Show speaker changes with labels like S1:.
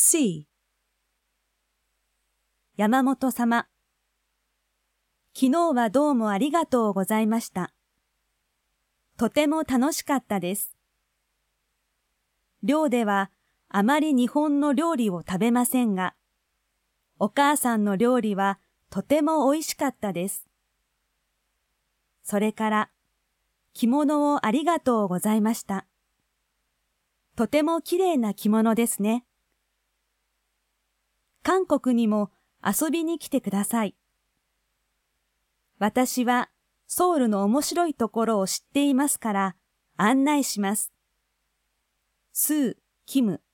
S1: C、
S2: 山本様。昨日はどうもありがとうございました。とても楽しかったです。寮ではあまり日本の料理を食べませんが、お母さんの料理はとても美味しかったです。それから、着物をありがとうございました。とてもきれいな着物ですね。韓国にも遊びに来てください。私はソウルの面白いところを知っていますから案内します。スー・キム